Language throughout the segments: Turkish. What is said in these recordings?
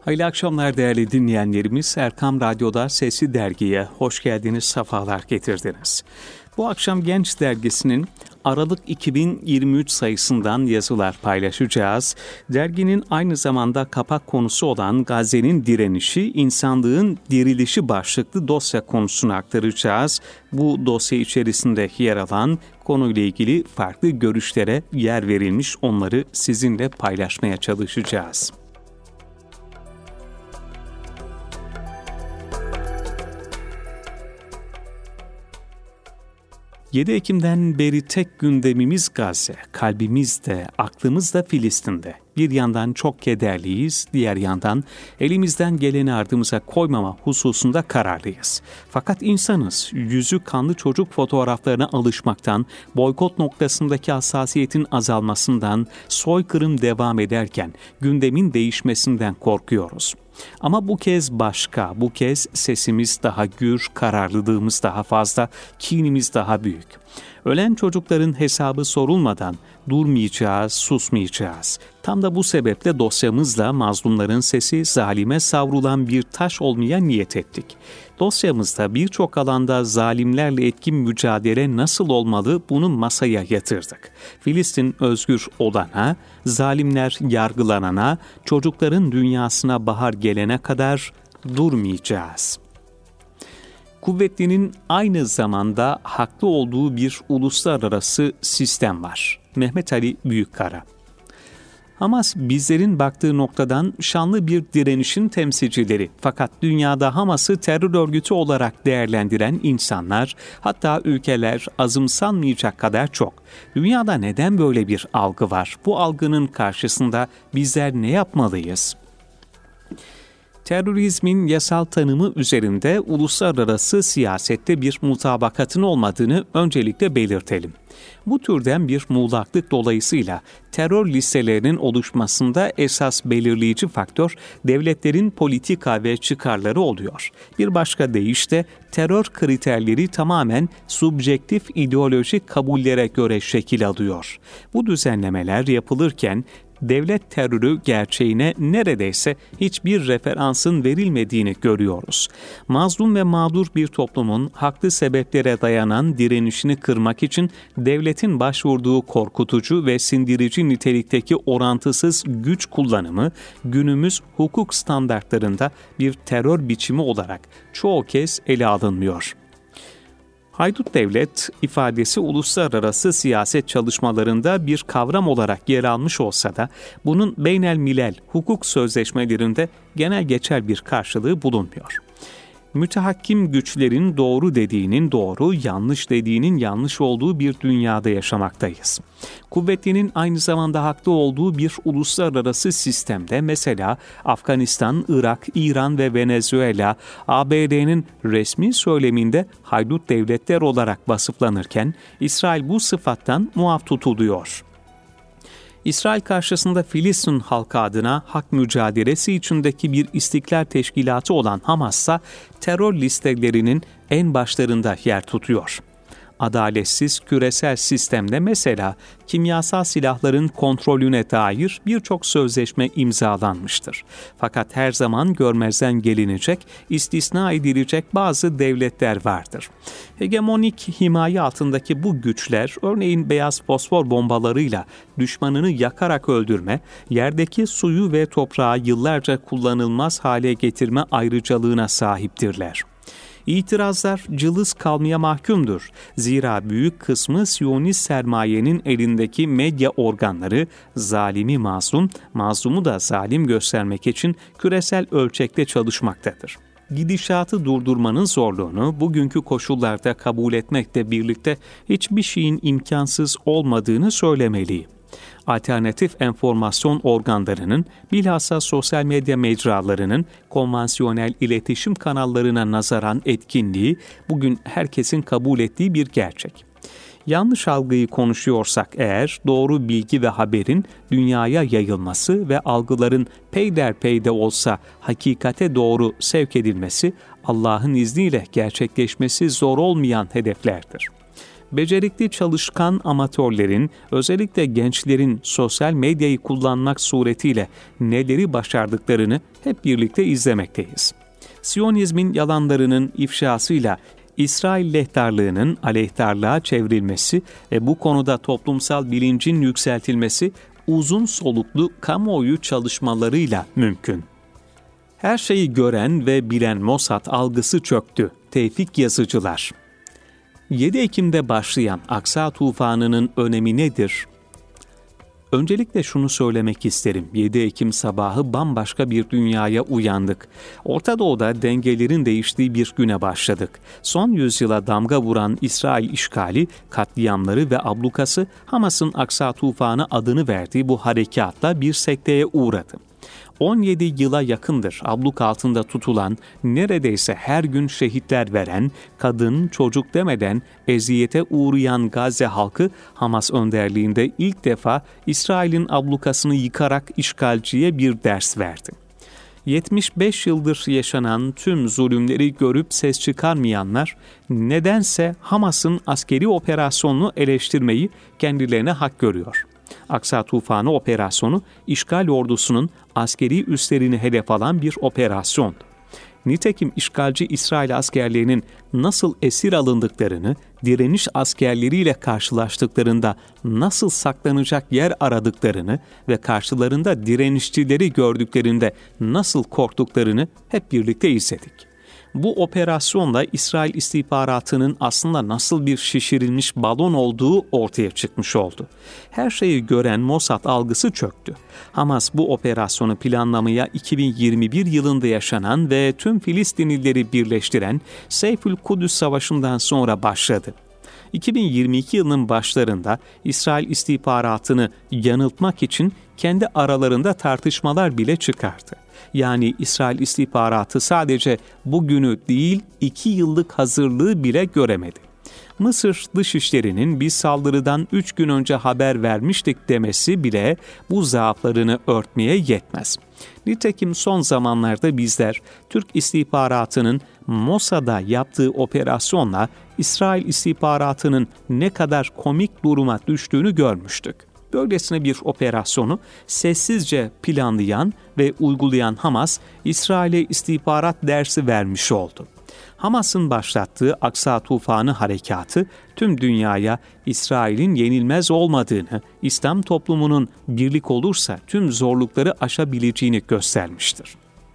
Hayırlı akşamlar değerli dinleyenlerimiz. Erkam Radyo'da Sesli Dergi'ye hoş geldiniz, sefalar getirdiniz. Bu akşam Genç Dergisi'nin Aralık 2023 sayısından yazılar paylaşacağız. Derginin aynı zamanda kapak konusu olan Gazze'nin direnişi, insanlığın dirilişi başlıklı dosya konusunu aktaracağız. Bu dosya içerisinde yer alan konuyla ilgili farklı görüşlere yer verilmiş, onları sizinle paylaşmaya çalışacağız. 7 Ekim'den beri tek gündemimiz Gazze, kalbimiz de, aklımız da Filistin'de. Bir yandan çok kederliyiz, diğer yandan elimizden geleni ardımıza koymama hususunda kararlıyız. Fakat insanız, yüzü kanlı çocuk fotoğraflarına alışmaktan, boykot noktasındaki hassasiyetin azalmasından, soykırım devam ederken gündemin değişmesinden korkuyoruz. Ama bu kez başka, bu kez sesimiz daha gür, kararlılığımız daha fazla, kinimiz daha büyük. Ölen çocukların hesabı sorulmadan durmayacağız, susmayacağız. Tam da bu sebeple dosyamızla mazlumların sesi zalime savrulan bir taş olmaya niyet ettik. Dosyamızda birçok alanda zalimlerle etkin mücadele nasıl olmalı bunu masaya yatırdık. Filistin özgür olana, zalimler yargılanana, çocukların dünyasına bahar gelene kadar durmayacağız. Kuvvetlinin aynı zamanda haklı olduğu bir uluslararası sistem var. Mehmet Ali Büyükkara. Hamas bizlerin baktığı noktadan şanlı bir direnişin temsilcileri. Fakat dünyada Hamas'ı terör örgütü olarak değerlendiren insanlar, hatta ülkeler azımsanmayacak kadar çok. Dünyada neden böyle bir algı var? Bu algının karşısında bizler ne yapmalıyız? Terörizmin yasal tanımı üzerinde uluslararası siyasette bir mutabakatın olmadığını öncelikle belirtelim. Bu türden bir muğlaklık dolayısıyla terör listelerinin oluşmasında esas belirleyici faktör devletlerin politika ve çıkarları oluyor. Bir başka deyişle terör kriterleri tamamen subjektif ideolojik kabullere göre şekil alıyor. Bu düzenlemeler yapılırken devlet terörü gerçeğine neredeyse hiçbir referansın verilmediğini görüyoruz. Mazlum ve mağdur bir toplumun haklı sebeplere dayanan direnişini kırmak için devletin başvurduğu korkutucu ve sindirici nitelikteki orantısız güç kullanımı günümüz hukuk standartlarında bir terör biçimi olarak çoğu kez ele alınmıyor. Haydut devlet ifadesi uluslararası siyaset çalışmalarında bir kavram olarak yer almış olsa da bunun beynelmilel hukuk sözleşmelerinde genel geçer bir karşılığı bulunmuyor. Mütehakkim güçlerin doğru dediğinin doğru, yanlış dediğinin yanlış olduğu bir dünyada yaşamaktayız. Kuvvetlinin aynı zamanda haklı olduğu bir uluslararası sistemde mesela Afganistan, Irak, İran ve Venezuela, ABD'nin resmi söyleminde haydut devletler olarak vasıflanırken İsrail bu sıfattan muaf tutuluyor. İsrail karşısında Filistin halkı adına hak mücadelesi içindeki bir istiklal teşkilatı olan Hamas ise terör listelerinin en başlarında yer tutuyor. Adaletsiz küresel sistemde mesela kimyasal silahların kontrolüne dair birçok sözleşme imzalanmıştır. Fakat her zaman görmezden gelinecek, istisna edilecek bazı devletler vardır. Hegemonik himaye altındaki bu güçler, örneğin beyaz fosfor bombalarıyla düşmanını yakarak öldürme, yerdeki suyu ve toprağı yıllarca kullanılmaz hale getirme ayrıcalığına sahiptirler. İtirazlar cılız kalmaya mahkumdur. Zira büyük kısmı Siyonist sermayenin elindeki medya organları zalimi mazlum, mazlumu da zalim göstermek için küresel ölçekte çalışmaktadır. Gidişatı durdurmanın zorluğunu bugünkü koşullarda kabul etmekle birlikte hiçbir şeyin imkansız olmadığını söylemeliyim. Alternatif enformasyon organlarının, bilhassa sosyal medya mecralarının konvansiyonel iletişim kanallarına nazaran etkinliği bugün herkesin kabul ettiği bir gerçek. Yanlış algıyı konuşuyorsak eğer, doğru bilgi ve haberin dünyaya yayılması ve algıların peyderpey de olsa hakikate doğru sevk edilmesi, Allah'ın izniyle gerçekleşmesi zor olmayan hedeflerdir. becerikli çalışkan amatörlerin, özellikle gençlerin sosyal medyayı kullanmak suretiyle neleri başardıklarını hep birlikte izlemekteyiz. Siyonizmin yalanlarının ifşasıyla İsrail lehtarlığının aleyhtarlığa çevrilmesi ve bu konuda toplumsal bilincin yükseltilmesi uzun soluklu kamuoyu çalışmalarıyla mümkün. Her şeyi gören ve bilen Mossad algısı çöktü. Tevfik Yazıcılar. 7 Ekim'de başlayan Aksa tufanının önemi nedir? Öncelikle şunu söylemek isterim. 7 Ekim sabahı bambaşka bir dünyaya uyandık. Orta Doğu'da dengelerin değiştiği bir güne başladık. Son yüzyıla damga vuran İsrail işgali, katliamları ve ablukası Hamas'ın Aksa tufanı adını verdiği bu harekatla bir sekteye uğradı. 17 yıla yakındır abluk altında tutulan, neredeyse her gün şehitler veren, kadın, çocuk demeden eziyete uğrayan Gazze halkı Hamas önderliğinde ilk defa İsrail'in ablukasını yıkarak işgalciye bir ders verdi. 75 yıldır yaşanan tüm zulümleri görüp ses çıkarmayanlar nedense Hamas'ın askeri operasyonunu eleştirmeyi kendilerine hak görüyor. Aksa Tufanı operasyonu, işgal ordusunun askeri üslerini hedef alan bir operasyondu. Nitekim işgalci İsrail askerlerinin nasıl esir alındıklarını, direniş askerleriyle karşılaştıklarında nasıl saklanacak yer aradıklarını ve karşılarında direnişçileri gördüklerinde nasıl korktuklarını hep birlikte izledik. Bu operasyonla İsrail istihbaratının aslında nasıl bir şişirilmiş balon olduğu ortaya çıkmış oldu. Her şeyi gören Mossad algısı çöktü. Hamas bu operasyonu planlamaya 2021 yılında yaşanan ve tüm Filistinlileri birleştiren Seyfül Kudüs Savaşı'ndan sonra başladı. 2022 yılının başlarında İsrail istihbaratını yanıltmak için kendi aralarında tartışmalar bile çıkardı. Yani İsrail istihbaratı sadece bugünü değil 2 yıllık hazırlığı bile göremedi. Mısır Dışişleri'nin biz saldırıdan 3 gün önce haber vermiştik demesi bile bu zaaflarını örtmeye yetmez. Nitekim son zamanlarda bizler Türk istihbaratının Mossad'a yaptığı operasyonla İsrail istihbaratının ne kadar komik duruma düştüğünü görmüştük. Böylesine bir operasyonu sessizce planlayan ve uygulayan Hamas, İsrail'e istihbarat dersi vermiş oldu. Hamas'ın başlattığı Aksa Tufanı harekatı tüm dünyaya İsrail'in yenilmez olmadığını, İslam toplumunun birlik olursa tüm zorlukları aşabileceğini göstermiştir.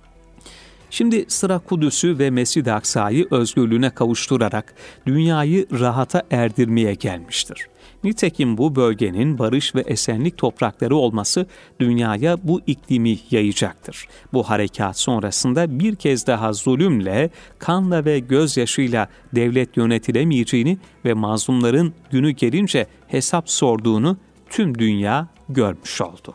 Şimdi sıra Kudüs'ü ve Mescid-i Aksa'yı özgürlüğüne kavuşturarak dünyayı rahata erdirmeye gelmiştir. Nitekim bu bölgenin barış ve esenlik toprakları olması dünyaya bu iklimi yayacaktır. Bu harekat sonrasında bir kez daha zulümle, kanla ve gözyaşıyla devlet yönetilemeyeceğini ve mazlumların günü gelince hesap sorduğunu tüm dünya görmüş oldu.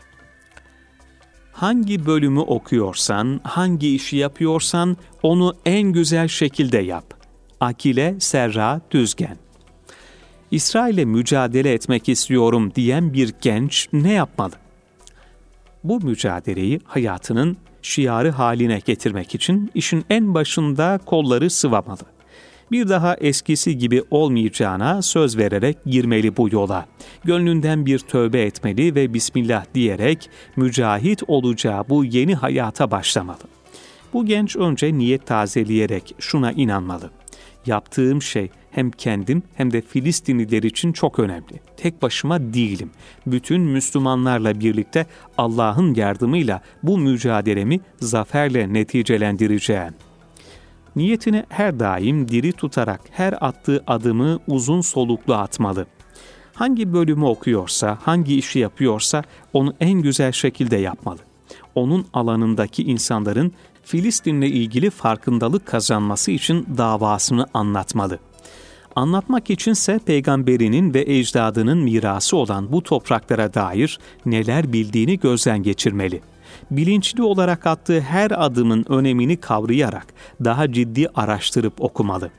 Hangi bölümü okuyorsan, hangi işi yapıyorsan onu en güzel şekilde yap. Akile Serra Düzgen. İsrail'e mücadele etmek istiyorum diyen bir genç ne yapmalı? Bu mücadeleyi hayatının şiarı haline getirmek için işin en başında kolları sıvamalı. Bir daha eskisi gibi olmayacağına söz vererek girmeli bu yola. Gönlünden bir tövbe etmeli ve Bismillah diyerek mücahit olacağı bu yeni hayata başlamalı. Bu genç önce niyet tazeleyerek şuna inanmalı. Yaptığım şey hem kendim hem de Filistinliler için çok önemli. Tek başıma değilim. Bütün Müslümanlarla birlikte Allah'ın yardımıyla bu mücadelemi zaferle neticelendireceğim. Niyetini her daim diri tutarak her attığı adımı uzun soluklu atmalı. Hangi bölümü okuyorsa, hangi işi yapıyorsa onu en güzel şekilde yapmalı. Onun alanındaki insanların Filistin'le ilgili farkındalık kazanması için davasını anlatmalı. Anlatmak içinse peygamberinin ve ecdadının mirası olan bu topraklara dair neler bildiğini gözden geçirmeli. Bilinçli olarak attığı her adımın önemini kavrayarak daha ciddi araştırıp okumalı.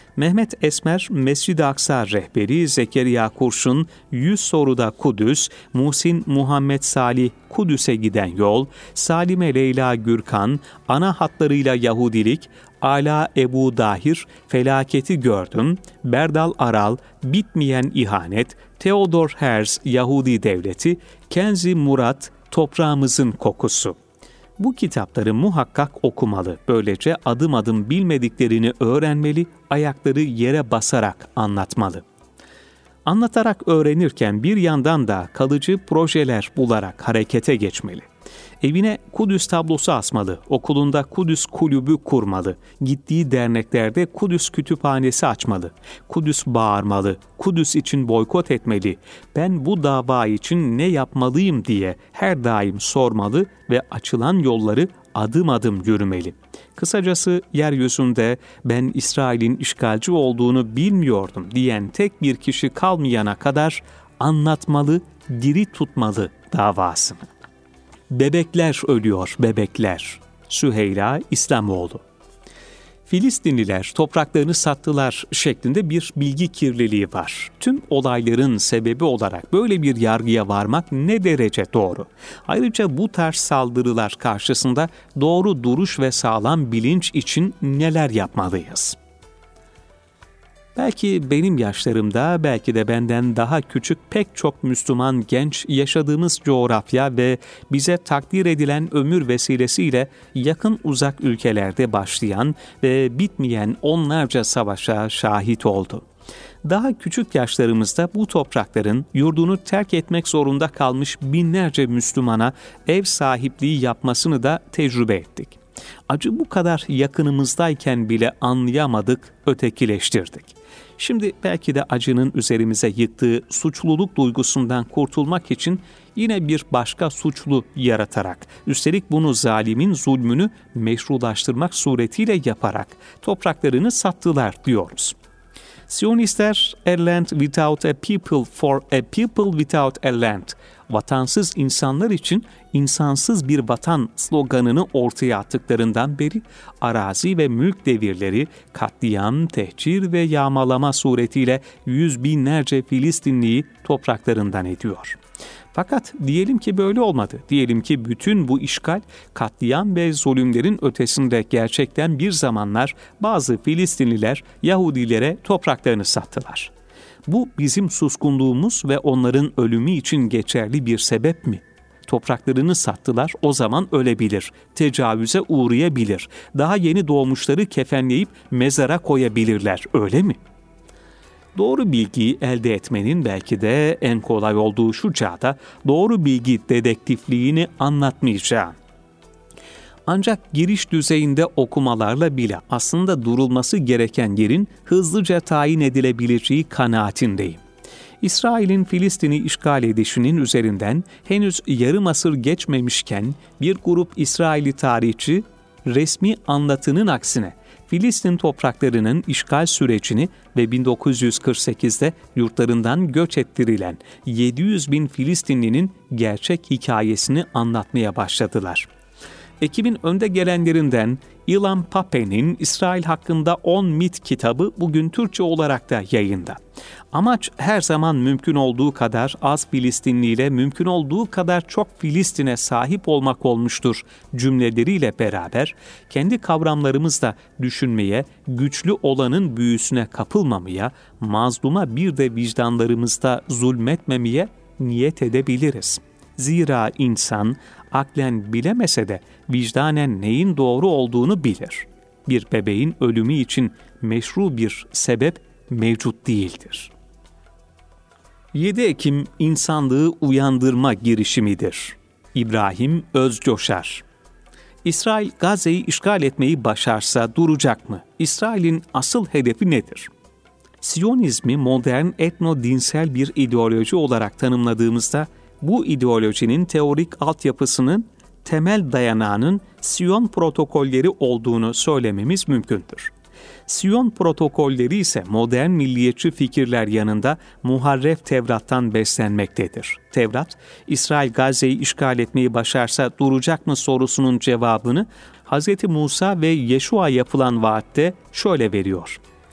Mehmet Esmer, Mescid-i Aksa rehberi Zekeriya Kurşun, 100 soruda Kudüs, Muhsin Muhammed Salih, Kudüs'e giden yol, Salime Leyla Gürkan, ana hatlarıyla Yahudilik, Ala Ebu Dahir, Felaketi Gördüm, Berdal Aral, Bitmeyen İhanet, Theodor Herz, Yahudi Devleti, Kenzi Murat, Toprağımızın Kokusu. Bu kitapları muhakkak okumalı. Böylece adım adım bilmediklerini öğrenmeli, ayakları yere basarak anlatmalı. Anlatarak öğrenirken bir yandan da kalıcı projeler bularak harekete geçmeli. Evine Kudüs tablosu asmalı, okulunda Kudüs kulübü kurmalı, gittiği derneklerde Kudüs kütüphanesi açmalı, Kudüs bağırmalı, Kudüs için boykot etmeli, ben bu dava için ne yapmalıyım diye her daim sormalı ve açılan yolları adım adım yürümeli. Kısacası yeryüzünde ben İsrail'in işgalci olduğunu bilmiyordum diyen tek bir kişi kalmayana kadar anlatmalı, diri tutmalı davasını. Bebekler ölüyor, bebekler. Süheyla İslamoğlu. Filistinliler topraklarını sattılar şeklinde bir bilgi kirliliği var. Tüm olayların sebebi olarak böyle bir yargıya varmak ne derece doğru? Ayrıca bu tarz saldırılar karşısında doğru duruş ve sağlam bilinç için neler yapmalıyız? Belki benim yaşlarımda, belki de benden daha küçük pek çok Müslüman genç yaşadığımız coğrafya ve bize takdir edilen ömür vesilesiyle yakın uzak ülkelerde başlayan ve bitmeyen onlarca savaşa şahit oldu. Daha küçük yaşlarımızda bu toprakların yurdunu terk etmek zorunda kalmış binlerce Müslümana ev sahipliği yapmasını da tecrübe ettik. Acı bu kadar yakınımızdayken bile anlayamadık, ötekileştirdik. Şimdi belki de acının üzerimize yıktığı suçluluk duygusundan kurtulmak için yine bir başka suçlu yaratarak, üstelik bunu zalimin zulmünü meşrulaştırmak suretiyle yaparak topraklarını sattılar diyoruz. Siyonistler, "A land without a people for a people without a land", vatansız insanlar için insansız bir vatan sloganını ortaya attıklarından beri arazi ve mülk devirleri, katliam, tehcir ve yağmalama suretiyle yüz binlerce Filistinliyi topraklarından ediyor. Fakat diyelim ki böyle olmadı. Diyelim ki bütün bu işgal, katliam ve zulümlerin ötesinde gerçekten bir zamanlar bazı Filistinliler Yahudilere topraklarını sattılar. Bu bizim suskunluğumuz ve onların ölümü için geçerli bir sebep mi? Topraklarını sattılar, o zaman ölebilir, tecavüze uğrayabilir, daha yeni doğmuşları kefenleyip mezara koyabilirler, öyle mi? Doğru bilgiyi elde etmenin belki de en kolay olduğu şu çağda doğru bilgi dedektifliğini anlatmayacağım. Ancak giriş düzeyinde okumalarla bile aslında durulması gereken yerin hızlıca tayin edilebileceği kanaatindeyim. İsrail'in Filistin'i işgal edişinin üzerinden henüz yarım asır geçmemişken bir grup İsrailli tarihçi resmi anlatının aksine Filistin topraklarının işgal sürecini ve 1948'de yurtlarından göç ettirilen 700 bin Filistinlinin gerçek hikayesini anlatmaya başladılar. Ekibin önde gelenlerinden Ilan Pappé'nin İsrail hakkında 10 mit kitabı bugün Türkçe olarak da yayında. Amaç her zaman mümkün olduğu kadar az Filistinli ile mümkün olduğu kadar çok Filistin'e sahip olmak olmuştur cümleleriyle beraber kendi kavramlarımızla düşünmeye, güçlü olanın büyüsüne kapılmamaya, mazluma bir de vicdanlarımızda zulmetmemeye niyet edebiliriz. Zira insan aklen bilemese de vicdanen neyin doğru olduğunu bilir. Bir bebeğin ölümü için meşru bir sebep mevcut değildir. 7 Ekim insanlığı uyandırma girişimidir. İbrahim Özcoşar. İsrail Gazze'yi işgal etmeyi başarsa duracak mı? İsrail'in asıl hedefi nedir? Siyonizmi modern etno-dinsel bir ideoloji olarak tanımladığımızda bu ideolojinin teorik altyapısının temel dayanağının Siyon protokolleri olduğunu söylememiz mümkündür. Siyon protokolleri ise modern milliyetçi fikirler yanında Muharref Tevrat'tan beslenmektedir. Tevrat, İsrail Gazze'yi işgal etmeyi başarsa duracak mı sorusunun cevabını Hz. Musa ve Yeşua yapılan vaatte şöyle veriyor.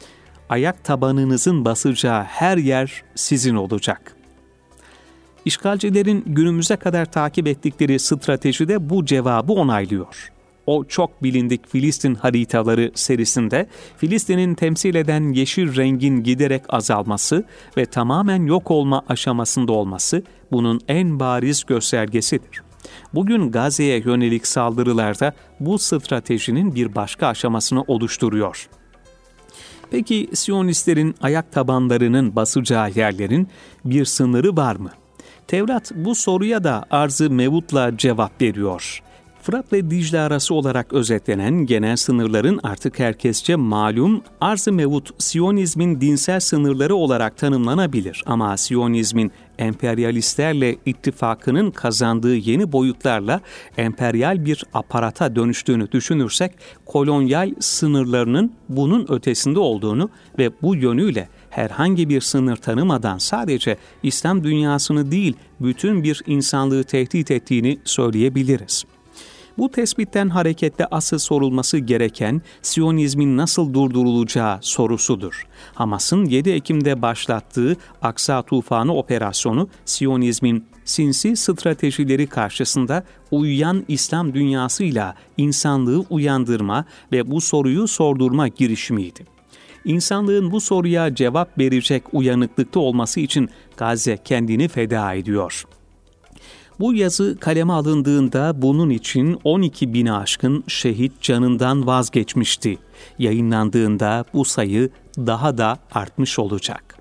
ayak tabanınızın basacağı her yer sizin olacak. İşgalcilerin günümüze kadar takip ettikleri stratejide bu cevabı onaylıyor. O çok bilindik Filistin haritaları serisinde Filistin'in temsil eden yeşil rengin giderek azalması ve tamamen yok olma aşamasında olması bunun en bariz göstergesidir. Bugün Gazze'ye yönelik saldırılarda bu stratejinin bir başka aşamasını oluşturuyor. Peki Siyonistlerin ayak tabanlarının basacağı yerlerin bir sınırı var mı? Tevrat bu soruya da arz-ı mevutla cevap veriyor. Fırat ve Dicle arası olarak özetlenen genel sınırların artık herkesçe malum arz-ı mevut Siyonizmin dinsel sınırları olarak tanımlanabilir. Ama Siyonizmin emperyalistlerle ittifakının kazandığı yeni boyutlarla emperyal bir aparata dönüştüğünü düşünürsek kolonyal sınırlarının bunun ötesinde olduğunu ve bu yönüyle herhangi bir sınır tanımadan sadece İslam dünyasını değil bütün bir insanlığı tehdit ettiğini söyleyebiliriz. Bu tespitten hareketle asıl sorulması gereken Siyonizmin nasıl durdurulacağı sorusudur. Hamas'ın 7 Ekim'de başlattığı Aksa Tufanı operasyonu Siyonizmin sinsi stratejileri karşısında uyuyan İslam dünyasıyla insanlığı uyandırma ve bu soruyu sordurma girişimiydi. İnsanlığın bu soruya cevap verecek uyanıklıkta olması için Gazze kendini feda ediyor. Bu yazı kaleme alındığında bunun için 12.000'i aşkın şehit canından vazgeçmişti. Yayınlandığında bu sayı daha da artmış olacak.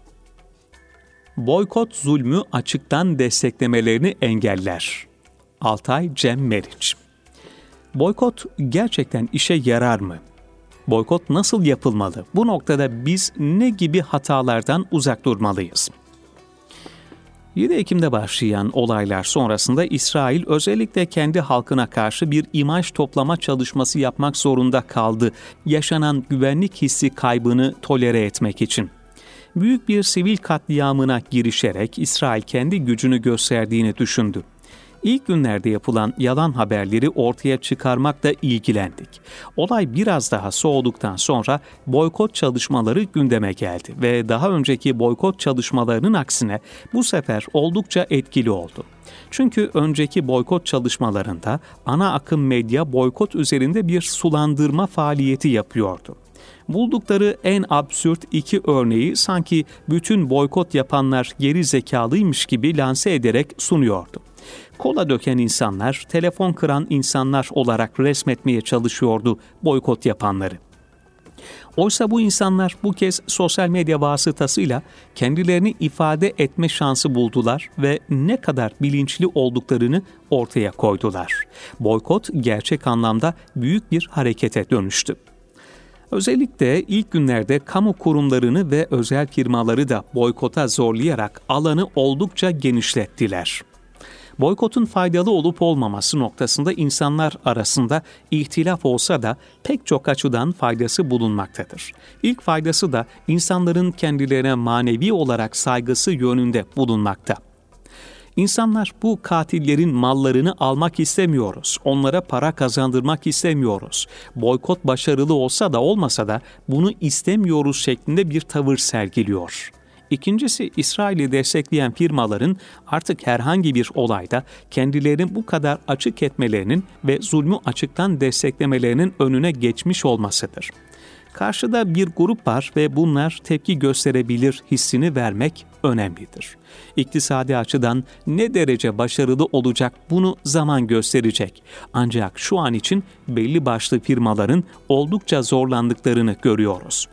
Boykot zulmü açıktan desteklemelerini engeller. Altay Cem Meriç. Boykot gerçekten işe yarar mı? Boykot nasıl yapılmalı? Bu noktada biz ne gibi hatalardan uzak durmalıyız? 7 Ekim'de başlayan olaylar sonrasında İsrail özellikle kendi halkına karşı bir imaj toplama çalışması yapmak zorunda kaldı, yaşanan güvenlik hissi kaybını tolere etmek için. Büyük bir sivil katliamına girişerek İsrail kendi gücünü gösterdiğini düşündü. İlk günlerde yapılan yalan haberleri ortaya çıkarmakla ilgilendik. Olay biraz daha soğuduktan sonra boykot çalışmaları gündeme geldi ve daha önceki boykot çalışmalarının aksine bu sefer oldukça etkili oldu. Çünkü önceki boykot çalışmalarında ana akım medya boykot üzerinde bir sulandırma faaliyeti yapıyordu. Buldukları en absürt iki örneği sanki bütün boykot yapanlar geri zekalıymış gibi lanse ederek sunuyordu. Kola döken insanlar, telefon kıran insanlar olarak resmetmeye çalışıyordu boykot yapanları. Oysa bu insanlar bu kez sosyal medya vasıtasıyla kendilerini ifade etme şansı buldular ve ne kadar bilinçli olduklarını ortaya koydular. Boykot gerçek anlamda büyük bir harekete dönüştü. Özellikle ilk günlerde kamu kurumlarını ve özel firmaları da boykota zorlayarak alanı oldukça genişlettiler. Boykotun faydalı olup olmaması noktasında insanlar arasında ihtilaf olsa da pek çok açıdan faydası bulunmaktadır. İlk faydası da insanların kendilerine manevi olarak saygısı yönünde bulunmakta. İnsanlar bu katillerin mallarını almak istemiyoruz, onlara para kazandırmak istemiyoruz. Boykot başarılı olsa da olmasa da bunu istemiyoruz şeklinde bir tavır sergiliyor. İkincisi, İsrail'i destekleyen firmaların artık herhangi bir olayda kendilerini bu kadar açık etmelerinin ve zulmü açıktan desteklemelerinin önüne geçmiş olmasıdır. Karşıda bir grup var ve bunlar tepki gösterebilir hissini vermek önemlidir. İktisadi açıdan ne derece başarılı olacak bunu zaman gösterecek. Ancak şu an için belli başlı firmaların oldukça zorlandıklarını görüyoruz.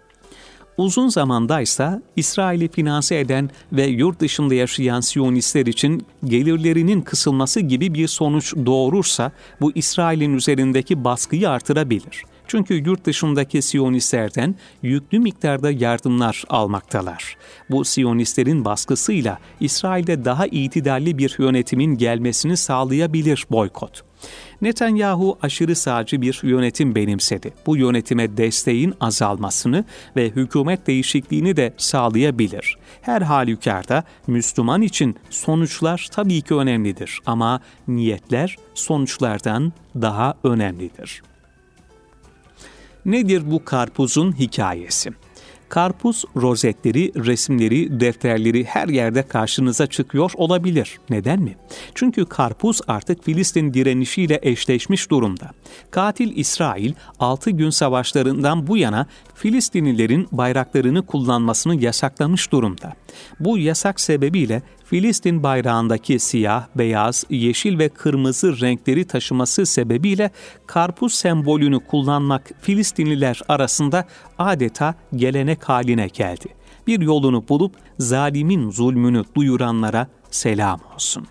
Uzun zamandaysa İsrail'i finanse eden ve yurt dışında yaşayan Siyonistler için gelirlerinin kısılması gibi bir sonuç doğurursa bu İsrail'in üzerindeki baskıyı artırabilir. Çünkü yurt dışındaki Siyonistlerden yüklü miktarda yardımlar almaktalar. Bu Siyonistlerin baskısıyla İsrail'de daha itidalli bir yönetimin gelmesini sağlayabilir boykot. Netanyahu aşırı sağcı bir yönetim benimsedi. Bu yönetime desteğin azalmasını ve hükümet değişikliğini de sağlayabilir. Her halükarda Müslüman için sonuçlar tabii ki önemlidir ama niyetler sonuçlardan daha önemlidir. Nedir bu karpuzun hikayesi? Karpuz rozetleri, resimleri, defterleri her yerde karşınıza çıkıyor olabilir. Neden mi? Çünkü karpuz artık Filistin direnişiyle eşleşmiş durumda. Katil İsrail 6 gün savaşlarından bu yana Filistinlilerin bayraklarını kullanmasını yasaklamış durumda. Bu yasak sebebiyle Filistin bayrağındaki siyah, beyaz, yeşil ve kırmızı renkleri taşıması sebebiyle karpuz sembolünü kullanmak Filistinliler arasında adeta gelenek haline geldi. Bir yolunu bulup zalimin zulmünü duyuranlara selam olsun.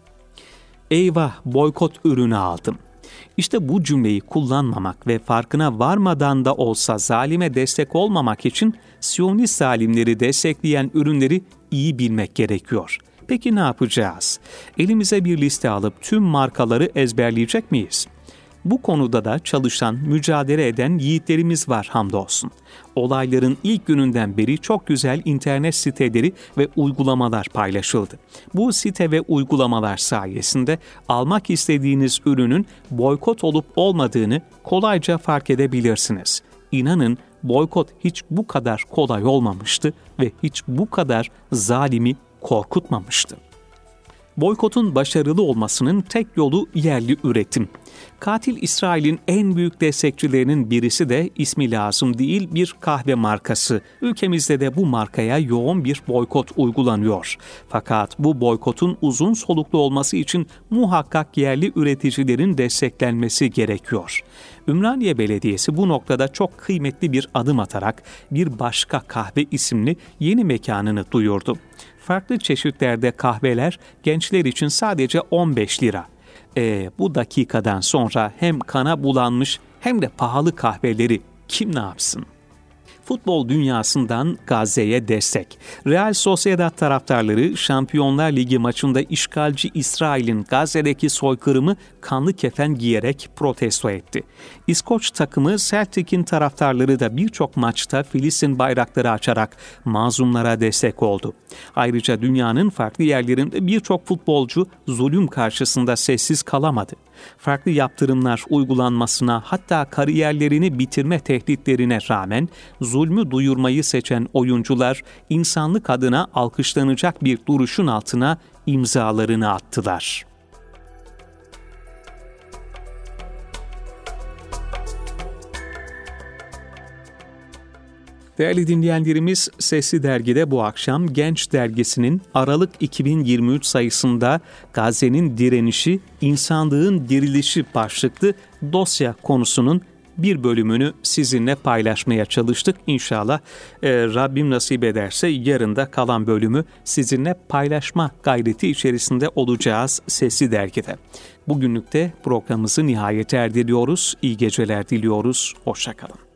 Eyvah, boykot ürünü aldım. İşte bu cümleyi kullanmamak ve farkına varmadan da olsa zalime destek olmamak için Siyonist zalimleri destekleyen ürünleri iyi bilmek gerekiyor. Peki ne yapacağız? Elimize bir liste alıp tüm markaları ezberleyecek miyiz? Bu konuda da çalışan, mücadele eden yiğitlerimiz var hamdolsun. Olayların ilk gününden beri çok güzel internet siteleri ve uygulamalar paylaşıldı. Bu site ve uygulamalar sayesinde almak istediğiniz ürünün boykot olup olmadığını kolayca fark edebilirsiniz. İnanın boykot hiç bu kadar kolay olmamıştı ve hiç bu kadar zalimi korkutmamıştı. Boykotun başarılı olmasının tek yolu yerli üretim. Katil İsrail'in en büyük destekçilerinin birisi de ismi lazım değil bir kahve markası. Ülkemizde de bu markaya yoğun bir boykot uygulanıyor. Fakat bu boykotun uzun soluklu olması için muhakkak yerli üreticilerin desteklenmesi gerekiyor. Ümraniye Belediyesi bu noktada çok kıymetli bir adım atarak bir başka kahve isimli yeni mekanını duyurdu. Farklı çeşitlerde kahveler gençler için sadece 15 lira. Bu dakikadan sonra hem kana bulanmış hem de pahalı kahveleri kim ne yapsın? Futbol dünyasından Gazze'ye destek. Real Sociedad taraftarları Şampiyonlar Ligi maçında işgalci İsrail'in Gazze'deki soykırımı kanlı kefen giyerek protesto etti. İskoç takımı Celtic'in taraftarları da birçok maçta Filistin bayrakları açarak mazlumlara destek oldu. Ayrıca dünyanın farklı yerlerinde birçok futbolcu zulüm karşısında sessiz kalamadı. Farklı yaptırımlar uygulanmasına hatta kariyerlerini bitirme tehditlerine rağmen zulmü duyurmayı seçen oyuncular insanlık adına alkışlanacak bir duruşun altına imzalarını attılar. Değerli dinleyenlerimiz, Sesli Dergi'de bu akşam Genç Dergisi'nin Aralık 2023 sayısında Gazze'nin direnişi, insanlığın dirilişi başlıklı dosya konusunun bir bölümünü sizinle paylaşmaya çalıştık. İnşallah Rabbim nasip ederse yarın da kalan bölümü sizinle paylaşma gayreti içerisinde olacağız Sesli Dergi'de. Bugünlük de programımızı nihayete erdiriyoruz. İyi geceler diliyoruz. Hoşça kalın.